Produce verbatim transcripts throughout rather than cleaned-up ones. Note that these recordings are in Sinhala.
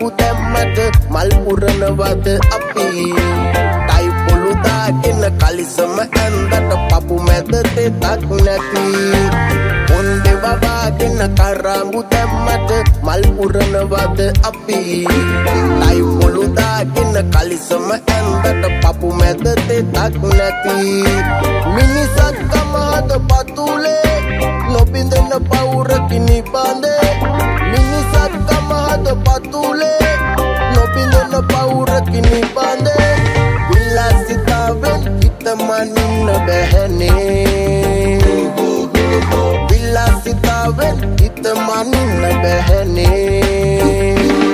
කරාඹු තැම්මට මල් පුරනවද අපි ටයි පොළු දාගෙන කලිසම ඇඳට පපු මැද තෙතක් නැති පොණ්ඩේ වවාගෙන කරාඹු තැම්මට මල් පුරනවද අපි ටයි පොළු දාගෙන කලිසම ඇඳට පපු මැද තෙතක් නැති මිනිසත් කමහද පතුලේ නොබින්දෙන පවුර කිනි බඳේ මිනිසත් කමහද පතුලේ නොබින්දෙන පවුර කිනි බඳේ විලාසිතාවෙන් හිත මනින්න බැහැනේ විලාසිතාවෙන් හිත මනින්න බැහැනේ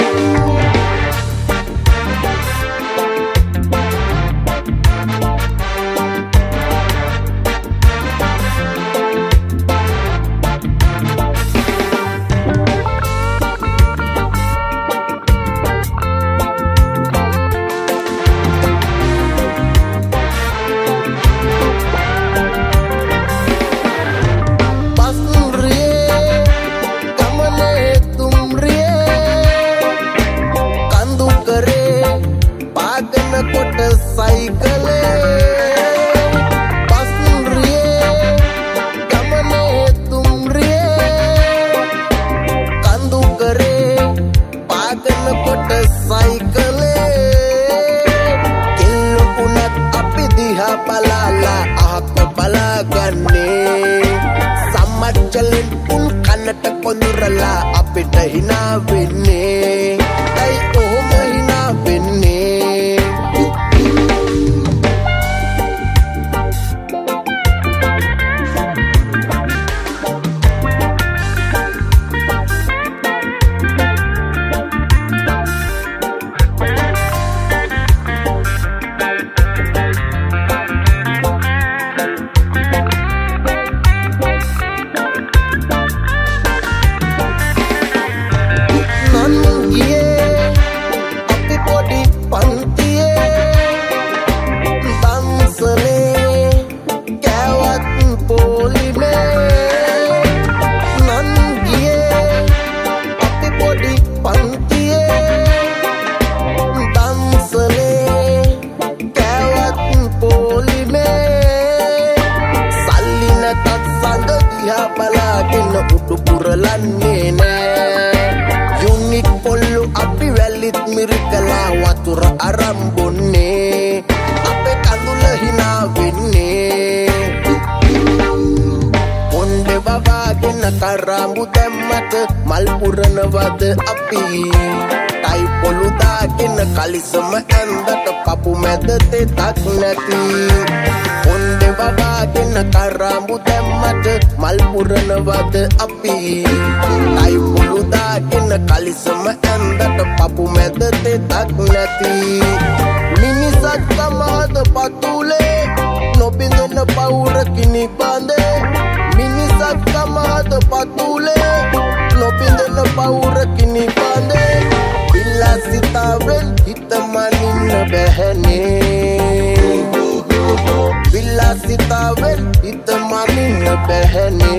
සම්මච්චලෙන් උන් කනට කොඳුරලා අපිට හිනා වෙන්නේ ඇයි ඔහොම හිනා වෙන්නේ බලාගෙන උඩු පුරලන්නේ නෑ යුනික් පොල්ලු අපි වැලිත් මිරිකලා වතුර අරන් බොන්නේ අපේ කඳුල hina වෙන්නේ පොණ්ඩේ වවාගෙන කරාඹු තැම්මට මල් පුරනවද අපි ටයි පොළු දාගෙන කලිසම ඇඳට පපු මැද තෙතක් නැති පොණ්ඩේ වවාගෙන කරාඹු තැම්මට මල් පුරනවද අපි ටයි පොළු දාගෙන කලිසම ඇඳට පපු මැද තෙතක් නැති මිනිසත් කමහද පතුලේ නොබින්දෙන පවුර කිනි බඳේ මිනිසත් කමහද පතුලේ නොබින්දෙන පවුර කිනි බඳේ විලාසිතාවෙන් හිත මනින්න බැහැනේ විලාසිතාවෙන් හිත මනින්න බැහැනේ